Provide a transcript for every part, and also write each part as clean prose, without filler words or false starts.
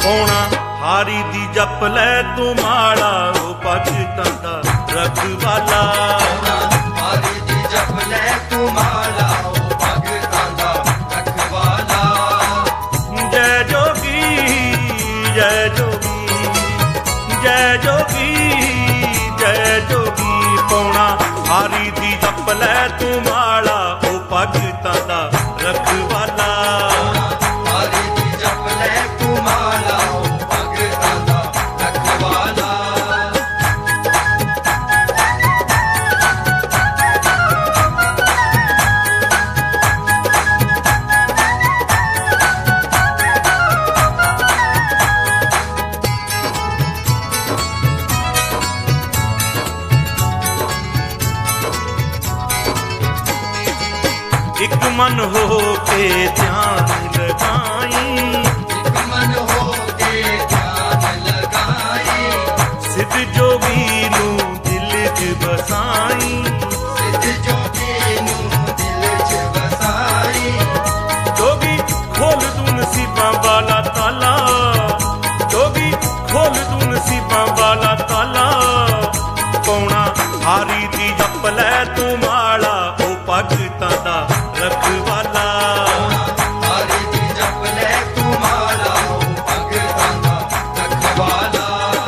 ਪੌਣਾ ਹਾਰੀ ਦੀ ਜਪ ਲੈ ਤੂੰ ਮਾਲਾ, ਉਹ ਭਗਤਾਂ ਦਾ ਰਖਵਾਲਾ। ਹਾਰੀ ਦੀ ਜਪ ਲੈ ਤੂੰ ਮਾਲਾ, ਉਹ ਭਗਤਾਂ ਦਾ ਰਖਵਾਲਾ। ਜੈ ਜੋਗੀ ਜੈ ਜੋਗੀ ਜੈ ਜੋਗੀ ਜੈ ਜੋਗੀ, ਪੌਣਾ ਹਾਰੀ ਦੀ ਜਪ ਲੈ ਤੂੰ ਮਾਲਾ, ਉਹ ਭਗਤਾਂ ਦਾ ਰਖਵਾਲਾ। ਹਾਰੀ ਦੀ ਜਪ ਲੈ ਤੂੰ ਮਾਲਾ, ਉਹ ਭਗਤਾਂ ਦਾ ਰਖਵਾਲਾ। ਇੱਕ ਮਨ ਹੋ ਕੇ ਧਿਆਨ ਲਗਾਈ, ਇੱਕ ਮਨ ਹੋ ਕੇ ਧਿਆਨ ਲਗਾਈ। ਸਿੱਧ ਜੋਗੀ ਨੂੰ ਦਿਲ 'ਚ ਵਸਾਈ, ਸਿੱਧ ਜੋਗੀ ਨੂੰ ਦਿਲ 'ਚ ਵਸਾਈ। ਜੋਗੀ ਖੋਲ ਦੂੰ ਨਸੀਬਾਂ ਵਾਲਾ ਤਾਲਾ, ਜੋਗੀ ਖੋਲ ਦੂੰ ਨਸੀਬਾਂ ਵਾਲਾ ਤਾਲਾ। ਪੌਣਾ ਹਾਰੀ ਦੀ ਜਪ ਲੈ ਤੂੰ ਮਾਲਾ, ਉਹ ਭਗਤਾਂ ਦਾ ਰਖਵਾਲਾ। ਹਾਰੀ ਦੀ ਜਪ ਲੈ ਤੂੰ ਮਾਲਾ, ਉਹ ਭਗਤਾਂ ਦਾ ਰਖਵਾਲਾ।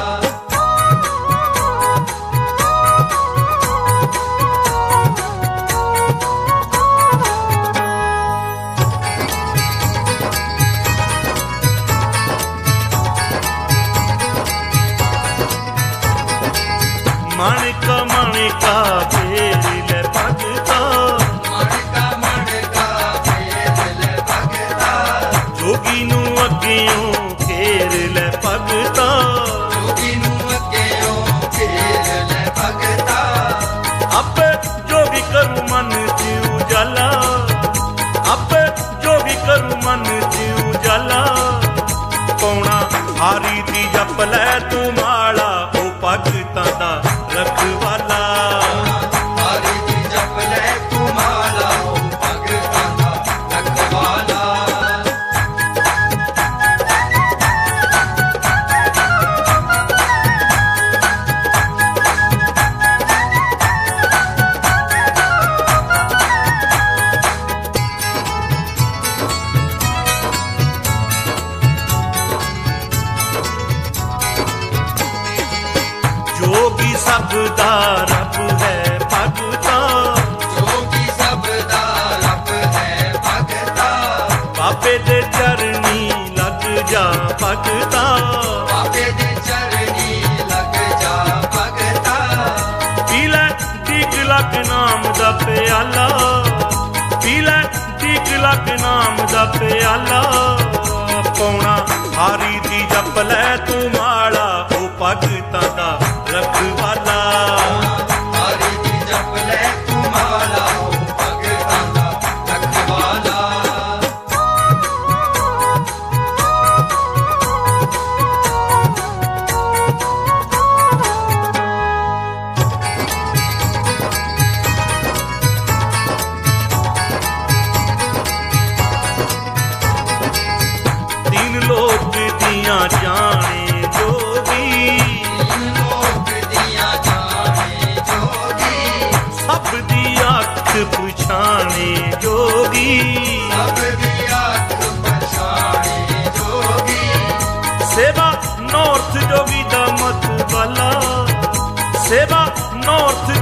ਮਣਕਾ ਮਣਕਾ ਫੇਰ ਲੈ ਭਗਤਾ, ਮਣਕਾ ਮਣਕਾ ਫੇਰ ਲੈ ਭਗਤਾ। ਜੋਗੀ ਨੂੰ ਅੱਗਿਓਂ ਘੇਰ ਲੈ ਭਗਤਾ। ਜੋਗੀ ਨੂੰ ਅੱਗਿਓਂ ਘੇਰ ਲੈ ਭਗਤਾ। ਆਪੇ ਜੋਗੀ ਕਰੂ ਮਨ 'ਚ ਉਜਾਲਾ, ਆਪੇ ਜੋਗੀ ਕਰੂ ਮਨ 'ਚ ਉਜਾਲਾ। ਪੌਣਾ ਹਾਰੀ ਦੀ ਜਪ ਲੈ ਤੂੰ ਮਾਲਾ, ਉਹ ਭਗਤਾਂ ਦਾ ਰਖਵਾਲਾ। ਹਾਰੀ ਦੀ ਜਪ ਲੈ ਤੂੰ ਮਾਲਾ, ਉਹ ਭਗਤਾਂ ਦਾ ਰਖਵਾਲਾ। ਜੋਗੀ ਸਭ ਦਾ ਰੱਬ ਹੈ ਭਗਤਾ, ਜੋਗੀ ਸਭ ਦਾ ਰੱਬ ਹੈ ਭਗਤਾ। ਬਾਬੇ ਦੇ ਚਰਨੀ ਲੱਗ ਜਾ ਭਗਤਾ। ਬਾਬੇ ਦੇ ਚਰਨੀ ਲੱਗ ਜਾ ਭਗਤਾ। ਪੀ ਲੈ ਦੀਕ ਲੱਖ ਨਾਮ ਦਾ ਪਿਆਲਾ, ਪੀ ਲੈ ਦੀਕ ਲੱਖ ਨਾਮ ਦਾ ਪਿਆਲਾ। ਪੌਣਾ ਹਾਰੀ ਦੀ ਜਪ ਲੈ ਤੂੰ ਮਾਲਾ, ਉਹ ਭਗਤਾਂ ਦਾ ਰਖਵਾਲਾ। ਹਾਰੀ ਦੀ ਜਪ ਲੈ ਤੂੰ ਮਾਲਾ, ਉਹ ਭਗਤਾਂ ਦਾ ਰਖਵਾਲਾ। तीन लोक दियां जाने जोगी, ਲੋਕ ਦੀਆਂ ਜਾਣੇ ਜੋਗੀ। सब दी अख पछाणे जोगी। ਸਭ ਦੀ ਅੱਖ ਪਛਾਣੇ ਜੋਗੀ। सेवा नॉर्थ जोगी दा मत वाला, सेवा नॉर्थ